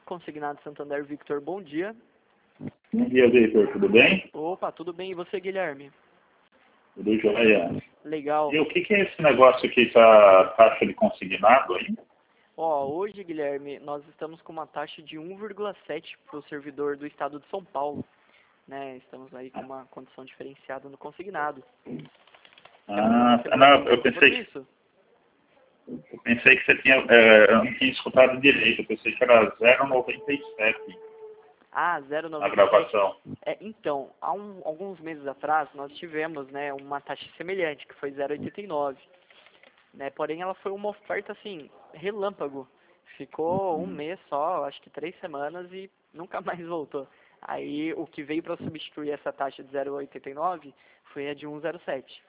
Consignado Santander, Victor, bom dia. Bom dia, Victor, tudo bem? Opa, tudo bem, e você, Guilherme? Tudo jóia. Legal. E o que é esse negócio aqui, essa taxa de consignado aí? Ó, hoje, Guilherme, nós estamos com uma taxa de 1,7 para o servidor do estado de São Paulo, né? Estamos aí com uma condição diferenciada no consignado. Não, eu pensei que você tinha, eu não tinha escutado direito, eu pensei que era 0,97 Ah, na 0,97. gravação. Então, há alguns meses atrás, nós tivemos, né, uma taxa semelhante, que foi 0,89. Né? Porém, ela foi uma oferta, assim, relâmpago. Ficou um mês só, acho que 3 semanas, e nunca mais voltou. Aí, o que veio para substituir essa taxa de 0,89 foi a de 1,07.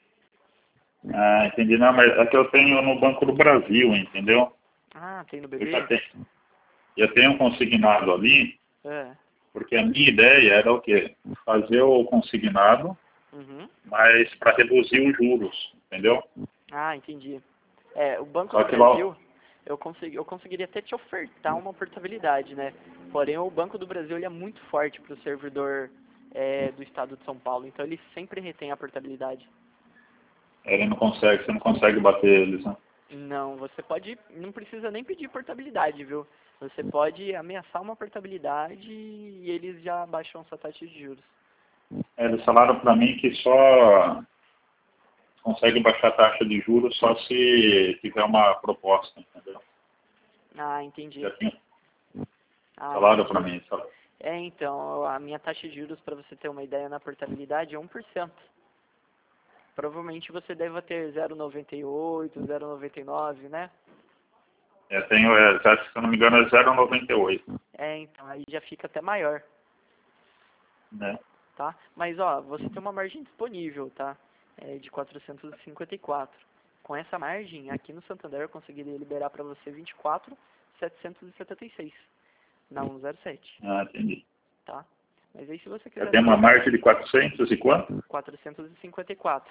Ah, entendi. Não, mas é que eu tenho no Banco do Brasil, entendeu? Ah, tem no Eu BB? já tenho um consignado ali, É. porque a minha ideia era o quê? Fazer o consignado, Uhum. mas para reduzir os juros, entendeu? Ah, entendi. O Banco Só do que Brasil, eu conseguiria até te ofertar uma portabilidade, né? Porém, o Banco do Brasil ele é muito forte para o servidor do estado de São Paulo, então ele sempre retém a portabilidade. ele não consegue, você não consegue bater eles, né? Não, não precisa nem pedir portabilidade, viu? Você pode ameaçar uma portabilidade e eles já baixam sua taxa de juros. Eles falaram para mim que só consegue baixar a taxa de juros só se tiver uma proposta, entendeu? Ah, entendi. Já tinha Ah, falaram para entendi. mim, sabe? Então, a minha taxa de juros, para você ter uma ideia, na portabilidade é 1%. Provavelmente você deve ter 0,98, 0,99, né? Eu tenho, acho que se eu não me engano, é 0,98, Então, aí já fica até maior, né? tá? Mas, ó, você tem uma margem disponível, tá? De 454. Com essa margem, aqui no Santander, eu conseguiria liberar para você 24.776 na 107, Ah, entendi. tá? Mas aí, se você Eu quiser tenho uma fazer margem de 400 e quanto? 454.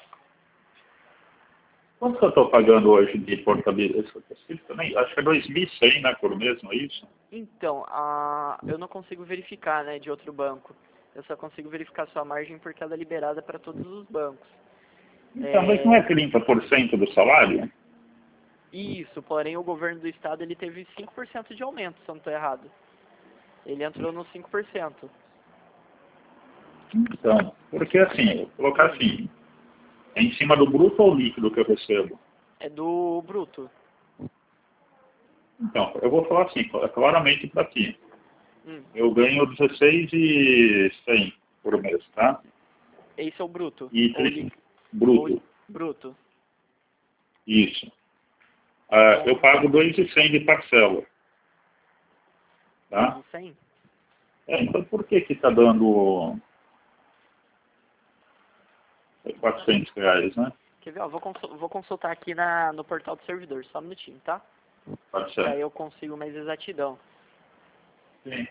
Quanto que eu estou pagando hoje de portabilidade? Também, acho que é 2.100, né, por mês, não é isso? Então, eu não consigo verificar, né, de outro banco. Eu só consigo verificar sua margem porque ela é liberada para todos os bancos. Então, mas não é 30% do salário? Isso, porém o governo do estado ele teve 5% de aumento, se eu não estou errado. Ele entrou no 5%. Então, porque assim, eu vou colocar assim, é em cima do bruto ou líquido que eu recebo? É do bruto. Então, eu vou falar assim, claramente para ti. Hum. Eu ganho 16.100 por mês, tá? Esse é o bruto. E Ou líquido. bruto, Bruto. isso. Então, Eu pago 2.100 de parcela, tá? 2.100? Então por que está dando R$ 400, né? Quer ver? Ó, vou consultar aqui no portal do servidor, só um minutinho, tá? Pode Que aí ser. eu consigo mais exatidão. Sim.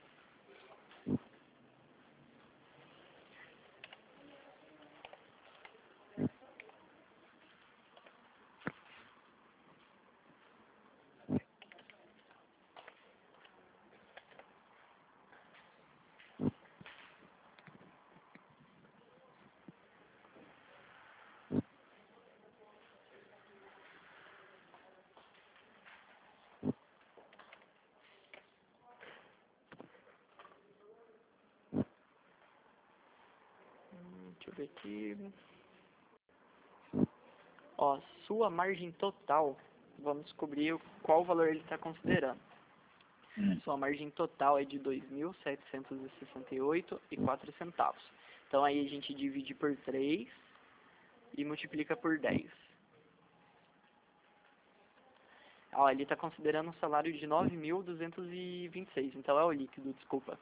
Deixa eu ver aqui. Ó, sua margem total, vamos descobrir qual valor ele está considerando. Sua margem total é de R$ 2.768,04. Então aí a gente divide por 3 e multiplica por 10. Ó, ele está considerando um salário de 9.226, então é o líquido, desculpa.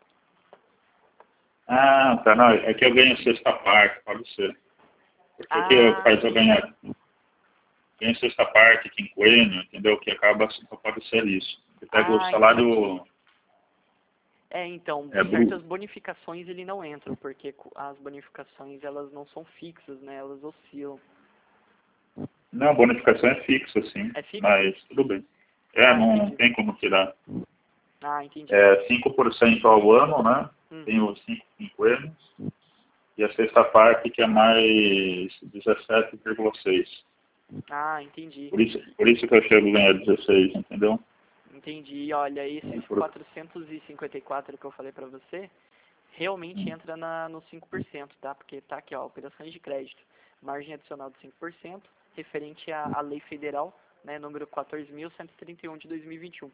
Ah, tá. Não, é que eu ganho sexta parte, pode ser. Porque o que faz eu ganho sexta parte, quinquênio, entendeu? Que acaba, só pode ser isso. Você pega o salário... Entendi. Então, certas bonificações ele não entra, porque as bonificações elas não são fixas, né? Elas oscilam. Não, a bonificação é fixa, sim. É fixa? Mas tudo bem. Não Entendi. tem como tirar. Ah, entendi. 5% ao ano, né? Tem os 5 quinquênios. E a sexta parte que é mais 17,6. Ah, entendi. Por isso que eu chego a ganhar 16, entendeu? Entendi. Olha, esses 454 que eu falei pra você, realmente entra no 5%, tá? Porque tá aqui, ó, operações de crédito, margem adicional de 5%, referente à lei federal, né, número 14.131 de 2021.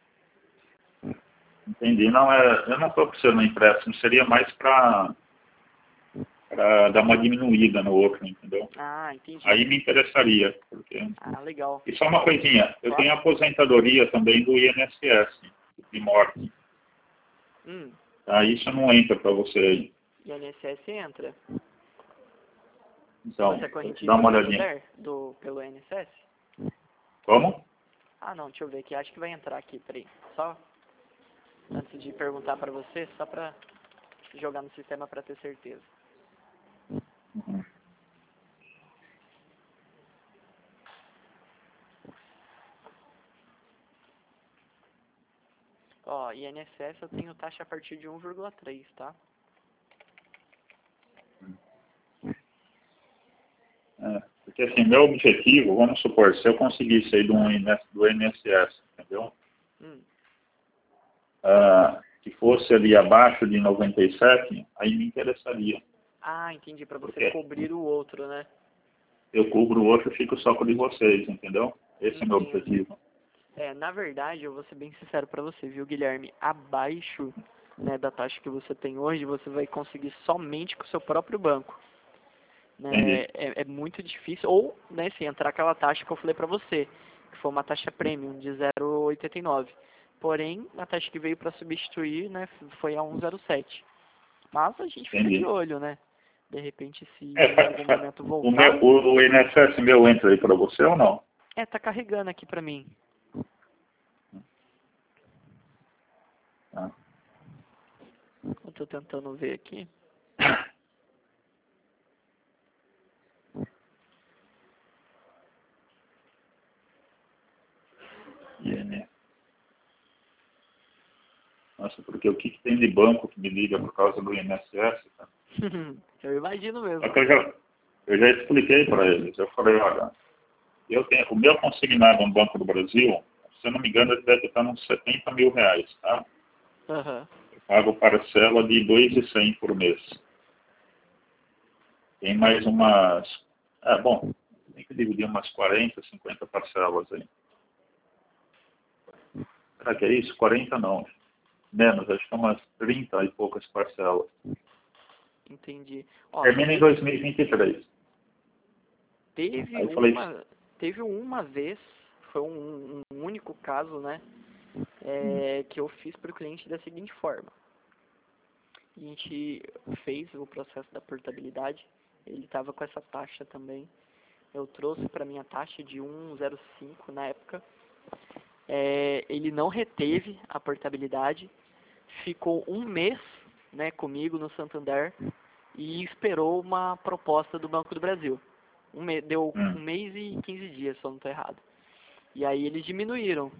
Entendi. Não, eu não estou precisando de empréstimo, seria mais para dar uma diminuída no outro, entendeu? Ah, entendi. Aí me interessaria. Porque... Ah, legal. E só uma coisinha, eu tenho aposentadoria também do INSS, de morte. Tá? Isso não entra para você aí. INSS entra. Então, você é correntista dá uma olhadinha. pelo INSS? Como? Ah, não, deixa eu ver aqui. Acho que vai entrar aqui, peraí. Só antes de perguntar para você, só para jogar no sistema para ter certeza. Uhum. Ó, INSS eu tenho taxa a partir de 1,3, tá? Porque assim, meu objetivo, vamos supor, se eu conseguisse aí do INSS, entendeu? Que fosse ali abaixo de 97, aí me interessaria. Ah, entendi, para você cobrir o outro, né? Eu cubro o outro e fico só com o de vocês, entendeu? Esse é o meu objetivo. Na verdade, eu vou ser bem sincero para você, viu, Guilherme? Abaixo, né, da taxa que você tem hoje, você vai conseguir somente com o seu próprio banco. Né? É muito difícil. Ou, né, se entrar aquela taxa que eu falei para você, que foi uma taxa premium de 0,89. Porém, a taxa que veio para substituir, né, foi a 1,07. Mas a gente fica de olho, né? De repente, se em algum momento voltar... O INSS meu entra aí para você ou não? Tá carregando aqui para mim. Eu tô tentando ver aqui. Nossa, porque o que tem de banco que me liga por causa do INSS, cara? Eu imagino mesmo. Só que eu já expliquei para eles. Eu falei, olha, o meu consignado no Banco do Brasil, se eu não me engano, ele deve estar uns 70 mil reais, tá? Eu pago parcela de 2.100 por mês. Tem mais umas... bom, tem que dividir umas 40, 50 parcelas aí. Será que é isso? 40 não. Menos, acho que umas 30 e poucas parcelas. Entendi. Termina em 2023. Teve uma vez, foi um único caso, né, que eu fiz para o cliente da seguinte forma. A gente fez o processo da portabilidade, ele estava com essa taxa também. Eu trouxe para minha taxa de 1,05 na época. Ele não reteve a portabilidade, ficou um mês, né, comigo no Santander e esperou uma proposta do Banco do Brasil. Deu 1 mês e 15 dias, se eu não estou errado. E aí eles diminuíram.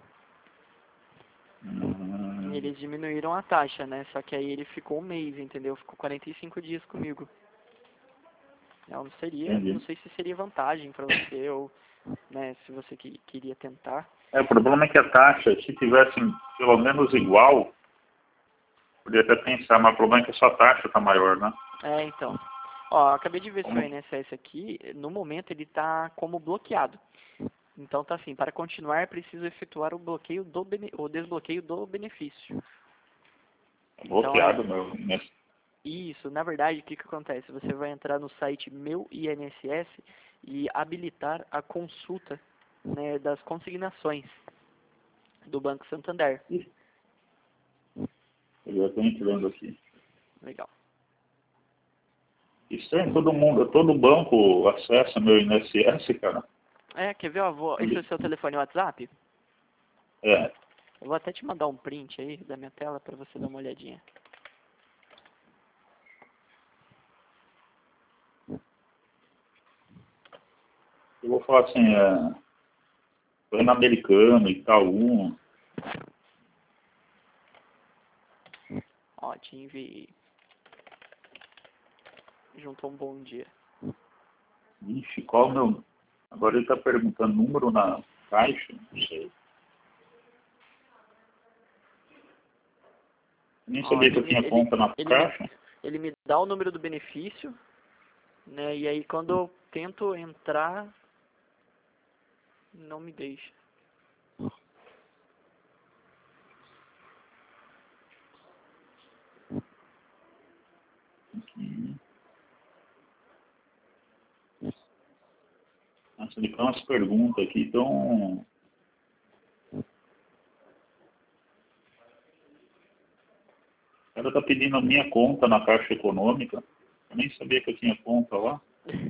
Eles diminuíram a taxa, né? Só que aí ele ficou 1 mês, entendeu? Ficou 45 dias comigo. Não sei se seria vantagem para você ou, né, se você queria tentar. O problema é que a taxa, se tivesse pelo menos igual, podia até pensar, mas o problema é que a sua taxa está maior, né? Então. Ó, acabei de ver seu INSS aqui, no momento ele está como bloqueado. Então tá assim, para continuar é preciso efetuar o desbloqueio do benefício. Bloqueado, então, meu. Isso, na verdade, o que acontece? Você vai entrar no site Meu INSS e habilitar a consulta, né, das consignações do Banco Santander. Eu já estou entrando aqui. Legal. Estranho, todo banco acessa meu INSS, cara. Quer ver? Esse é o seu telefone WhatsApp? Eu vou até te mandar um print aí da minha tela para você dar uma olhadinha. Eu vou falar assim, Pan-Americano, Itaú. Ó, te enviei. Juntou um bom dia. Ixi, qual o meu... Agora ele está perguntando número na caixa, não sei. Eu nem sabia que eu tinha conta na caixa. Ele me dá o número do benefício, né? E aí quando eu tento entrar, não me deixa. Aqui. Nossa, ele tem umas perguntas aqui, então... O cara tá pedindo a minha conta na Caixa Econômica. Eu nem sabia que eu tinha conta lá.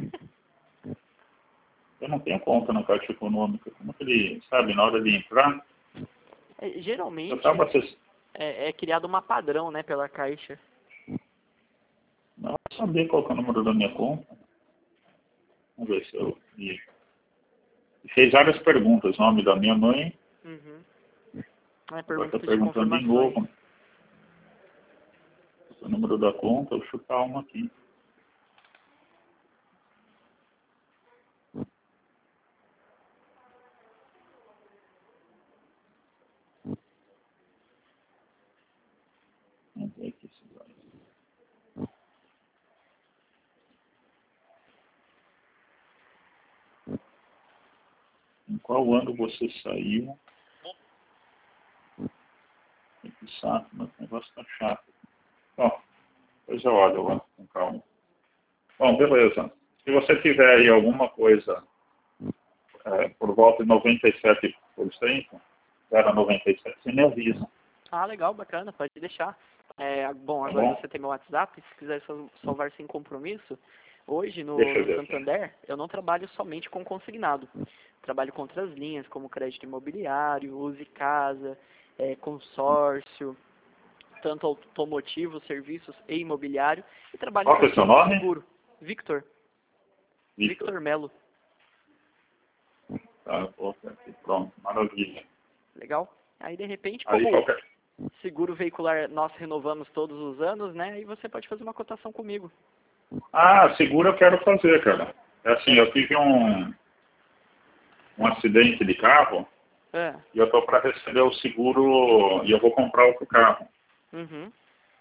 Eu não tenho conta na Caixa Econômica. Como que ele sabe na hora de entrar? Geralmente é criado uma padrão, né, pela Caixa. Não saber qual que é o número da minha conta. Vamos ver se eu... Fez várias perguntas. Nome da minha mãe. Uhum. Agora está perguntando de novo. O número da conta, eu vou chutar uma aqui. Vamos ver aqui se vai. Em qual ano você saiu? Que saco, mas o negócio está chato. Bom, depois eu olho lá com calma. Bom, beleza. Se você tiver aí alguma coisa por volta de 97%, era 97%, você me avisa. Ah, legal, bacana, pode deixar. Bom, Tá agora bom? você tem meu WhatsApp, se quiser salvar sem compromisso, hoje no Santander eu não trabalho somente com consignado. Trabalho com outras linhas, como crédito imobiliário, use casa, consórcio, tanto automotivo, serviços e imobiliário. E trabalho Qual que é o seu nome? seguro. Victor Melo. Tá, pronto, maravilha. Legal. Aí, de repente, como qualquer... seguro veicular nós renovamos todos os anos, né? E você pode fazer uma cotação comigo. Ah, seguro eu quero fazer, cara. É assim, eu tive um acidente de carro e eu estou para receber o seguro e eu vou comprar outro carro. Uhum.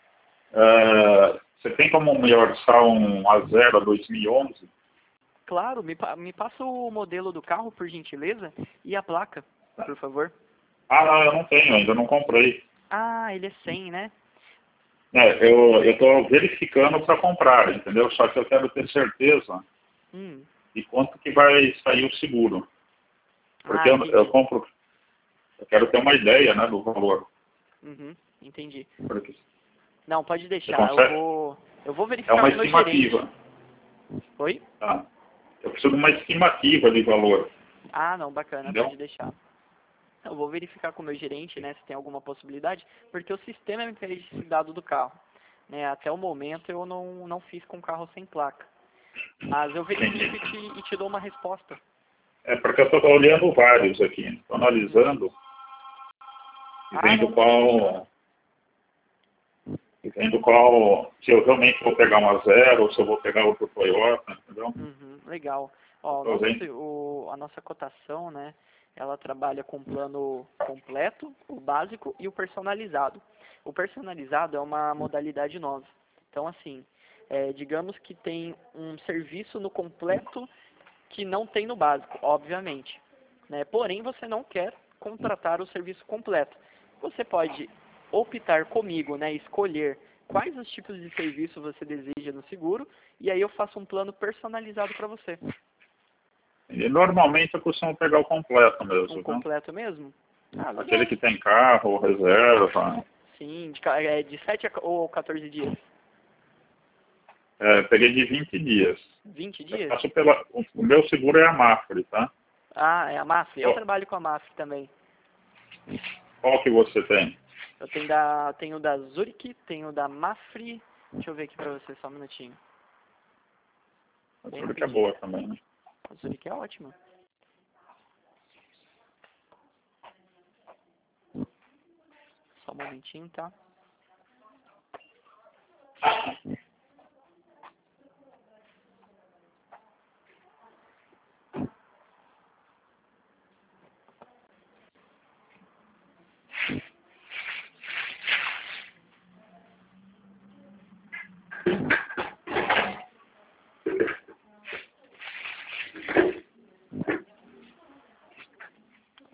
Você tem como me orçar um A0 2011? Claro, me passa o modelo do carro, por gentileza, e a placa, por favor. Ah, não, eu não tenho, ainda não comprei. Ah, ele é 100, né? Eu estou verificando para comprar, entendeu? Só que eu quero ter certeza de quanto que vai sair o seguro. Porque eu compro, eu quero ter uma ideia, né, do valor. Uhum, entendi. Porque não, pode deixar, eu vou verificar com o meu gerente. Oi? Tá. Eu preciso de uma estimativa de valor. Ah, não, bacana, entendeu? Pode deixar. Eu vou verificar com o meu gerente, né, se tem alguma possibilidade, porque o sistema me pede esse dado do carro. Né, até o momento eu não fiz com carro sem placa. Mas eu verifico e te dou uma resposta. É porque eu estou olhando vários aqui, estou analisando e vendo qual, se eu realmente vou pegar um A0 ou se eu vou pegar outro Toyota, entendeu? Legal. Ó, a nossa cotação, né, ela trabalha com plano completo, o básico e o personalizado. O personalizado é uma modalidade nova. Então, assim, digamos que tem um serviço no completo que não tem no básico, obviamente. Né? Porém, você não quer contratar o serviço completo. Você pode optar comigo, né, escolher quais os tipos de serviço você deseja no seguro, e aí eu faço um plano personalizado para você. E normalmente eu costumo pegar o completo mesmo. Um completo mesmo? Aquele que tem carro, reserva. Sim, de 7 ou 14 dias? Peguei de 20 dias. 20 dias? O meu seguro é a Mafre, tá? Ah, é a Mafre. Eu trabalho com a Mafre também. Qual que você tem? Eu tenho da Zurich, tenho da Mafre. Deixa eu ver aqui pra você, só um minutinho. A Zurich é boa também, né? A Zurich é ótima. Só um momentinho, tá?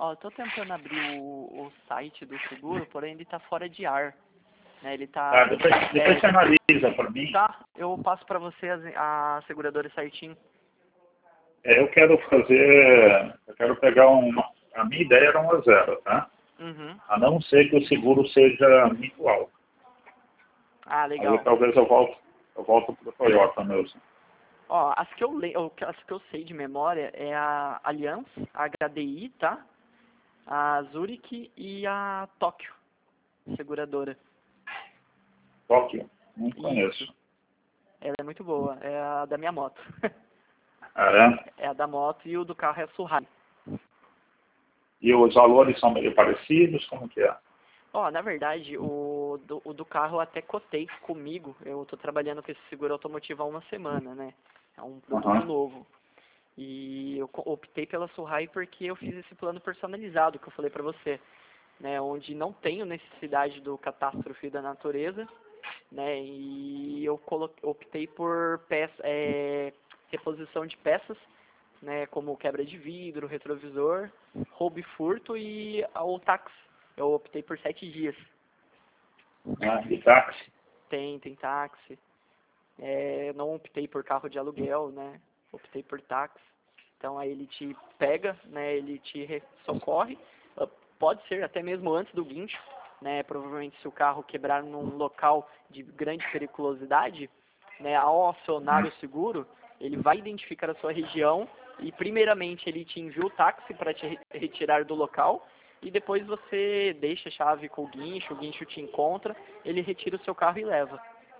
Ó, eu tô tentando abrir o site do seguro, porém ele tá fora de ar. Né? Ele tá... Depois você analisa para mim. Tá, eu passo pra você a seguradora certinho. Eu quero pegar uma... A minha ideia era 1-0, tá? Uhum. A não ser que o seguro seja muito alto. Ah, legal. Aí talvez eu volto pro Toyota mesmo. Ó, as que eu sei de memória é a Allianz, a HDI, tá? A Zurich e a Tóquio, seguradora. Tóquio? Não conheço. Isso. Ela é muito boa, é a da minha moto. Ah, é? É a da moto e o do carro é a Suhai. E os valores são meio parecidos? Como que é? Ó, na verdade, o do carro eu até cotei comigo. Eu tô trabalhando com esse seguro automotivo há uma semana, né? É um produto novo. E eu optei pela Suhai porque eu fiz esse plano personalizado que eu falei pra você, né? Onde não tenho necessidade do catástrofe da natureza, né? E eu optei por reposição de peças, né? Como quebra de vidro, retrovisor, roubo e furto e o táxi. Eu optei por 7 dias. Ah, de táxi? Tem táxi. Não optei por carro de aluguel, né? Optei por táxi. Então aí ele te pega, né? Ele te socorre. Pode ser até mesmo antes do guincho, né? Provavelmente se o carro quebrar num local de grande periculosidade, né? Ao acionar o seguro, ele vai identificar a sua região e primeiramente ele te envia o táxi para te retirar do local. E depois você deixa a chave com o guincho te encontra, ele retira o seu carro e leva.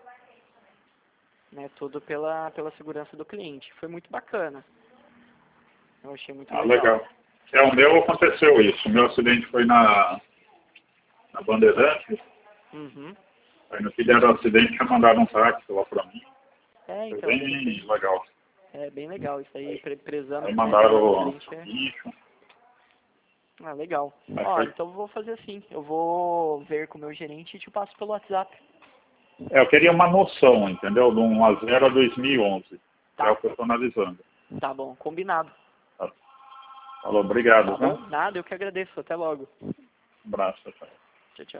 Né, tudo pela segurança do cliente. Foi muito bacana. Eu achei muito legal. O meu aconteceu isso. O meu acidente foi na Bandeirantes. Uhum. Aí no que deram o acidente, já mandaram um táxi lá para mim. Então, foi bem legal. É bem legal. Isso aí, prezando. Aí mandaram o guincho. Ah, legal. Ó, então eu vou fazer assim. Eu vou ver com o meu gerente e te passo pelo WhatsApp. Eu queria uma noção, entendeu? De 1-0 a 2011. Tá. É o que eu estou analisando. Tá bom, combinado. Tá. Falou, obrigado. Tá bom? Nada, eu que agradeço. Até logo. Um abraço, tchau.